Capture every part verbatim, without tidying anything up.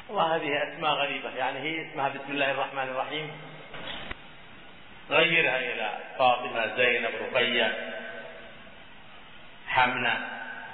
وهذه أسماء غريبة، يعني هي اسمها بسم الله الرحمن الرحيم، غيرها إلى فاطمة، زينب، رقية، حمنة،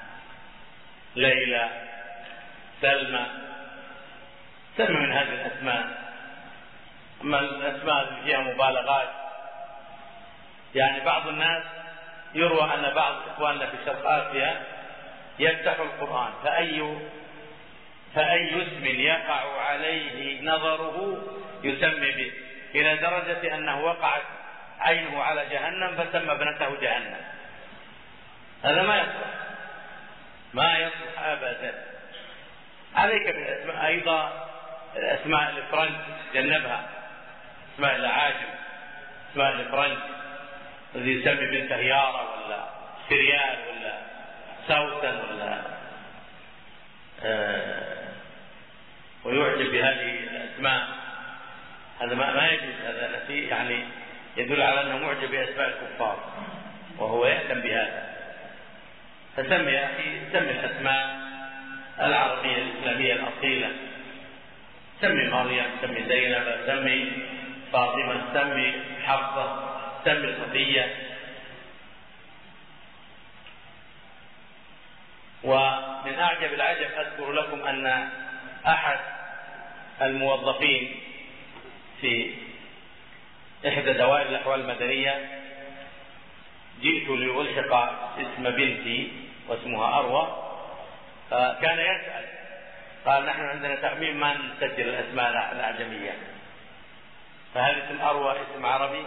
ليلى، سلمى، سمي من هذه الأسماء. أما الأسماء اللي فيها مبالغات، يعني بعض الناس يروى أن بعض إخواننا في شرق آسيا يفتح القرآن فأي فأي اسم يقع عليه نظره يسمي به، إلى درجة أنه وقعت عينه على جهنم فسمى ابنته جهنم. هذا ما يصلح، ما يصلح أبدا. عليك بالأسماء أيضا، الأسماء الفرنج جنبها، اسماء الأعاجم، اسماء الفرنج الذي يسمي بنته يارا ولا سريال ولا سوسن ولا آه ويعجب بهذه الأسماء، هذا ما يجوز. هذا نسي يعني يدل على أنه معجب بأسماء الكفار وهو يهتم بهذا. فسمي يا أخي، سمي الأسماء العربية الإسلامية الأصيلة، سمي مريم، سمي زينب، سمي فاطمة، سمي حفصة، سمي صفية. ومن أعجب العجب أذكر لكم أن أحد الموظفين في إحدى دوائر الأحوال المدنية، جئت لألحق اسم بنتي واسمها أروى، فكان يسأل، قال نحن عندنا تأمين ما نسجل الأسماء الأعجمية، فهل اسم أروى اسم عربي؟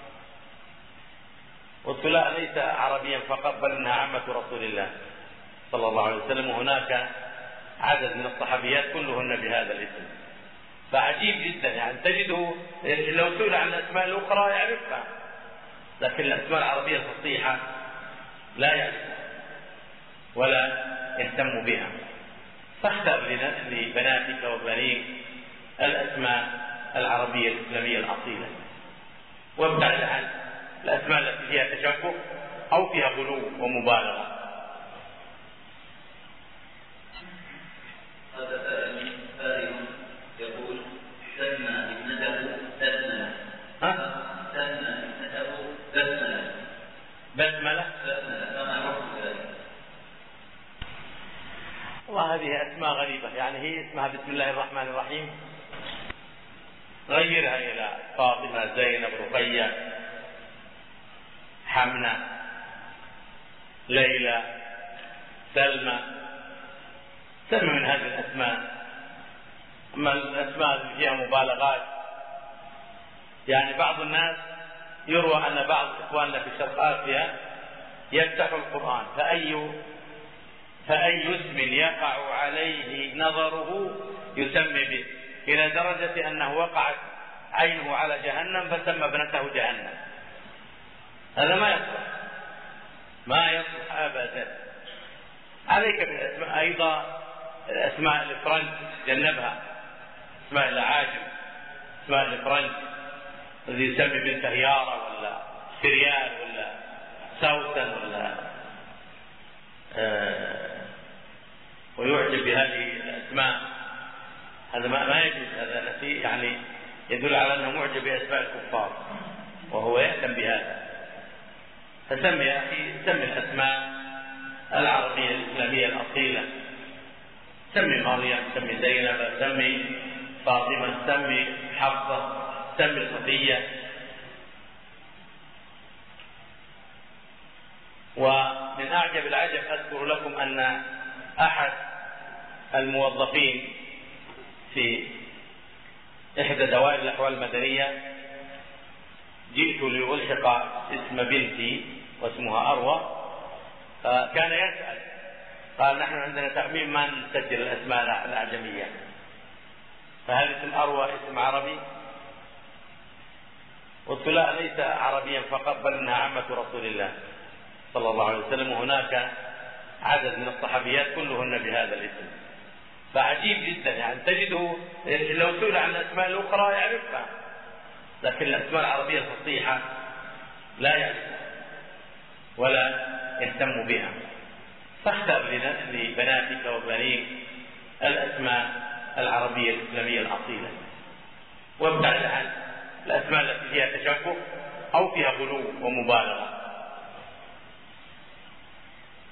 قلت لا، ليس عربيا فقط بل إنها عمة رسول الله صلى الله عليه وسلم، وهناك عدد من الصحابيات كلهن بهذا الاسم. فعجيب جدا، يعني تجده لو سئل عن الأسماء الأخرى يعرفها، لكن الأسماء العربية الفصيحة لا يعرفها ولا يهتم بها. فاختر لبناتك وبنيك الأسماء العربية الإسلامية الأصيلة، وابتعد عن الأسماء التي فيها تشبه أو فيها غلو ومبالغة. هذا سائل يقول سمى ابنته بسملة. سمى ابنته بسملة. بسملة؟ بسملة كما حكم ذلك. وهذه أسماء غريبة، يعني هي اسمها بسم الله الرحمن الرحيم، غيرها إلى فاطمة، زينب، رقية، حمنة، ليلى، سلمى، سمي من هذه الأسماء. أما الأسماء اللي فيها مبالغات، يعني بعض الناس يروى أن بعض إخواننا في شرق آسيا يفتح القرآن فأي فأي اسم يقع عليه نظره يسمي به، إلى درجة أنه وقعت عينه على جهنم فسمى ابنته جهنم. هذا ما يصلح، ما يصلح أبدا. عليك بالأسماء أيضا، الأسماء الفرنج جنبها، اسماء الأعاجم، اسماء الفرنج الذي يسمي بنته يارا ولا سريال ولا سوسن ولا آه ويعجب بهذه الأسماء، هذا ما يجوز. هذا نسي يعني يدل على أنه معجب بأسماء الكفار وهو يهتم بهذا. فسمي يا أخي، سمي الأسماء العربية الإسلامية الأصيلة، سمي مريم، سمي زينب، سمي فاطمة، سمي حفصة، سمي صفية. ومن أعجب العجب أذكر لكم أن أحد الموظفين في إحدى دوائر الأحوال المدنية، جئت لألحق اسم بنتي واسمها أروى، فكان يسأل، قال نحن عندنا تأمين ما نسجل الأسماء الأعجمية، فهل اسم أروى اسم عربي؟ قلت لا، ليس عربيا فقط بل إنها عمة رسول الله صلى الله عليه وسلم، وهناك عدد من الصحابيات كلهن بهذا الاسم. فعجيب جدا، يعني تجده لو سئل عن الأسماء الأخرى يعرفها، لكن الأسماء العربية الفصيحة لا يعرفها ولا يهتم بها. فاختر لبناتك وبنيك الأسماء العربية الإسلامية الأصيلة، وابتعد عن الأسماء التي فيها تشبه أو فيها غلو ومبالغة.